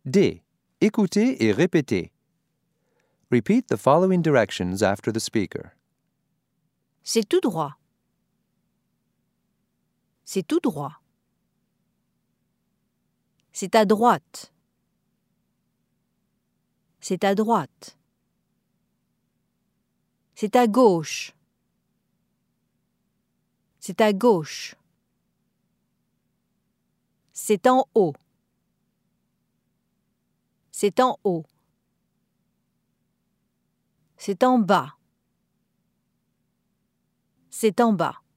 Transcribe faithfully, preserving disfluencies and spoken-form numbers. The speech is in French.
D. Écoutez et répétez. Repeat the following directions after the speaker. C'est tout droit. C'est tout droit. C'est à droite. C'est à droite. C'est à gauche. C'est à gauche. C'est en haut. C'est en haut. C'est en bas. C'est en bas.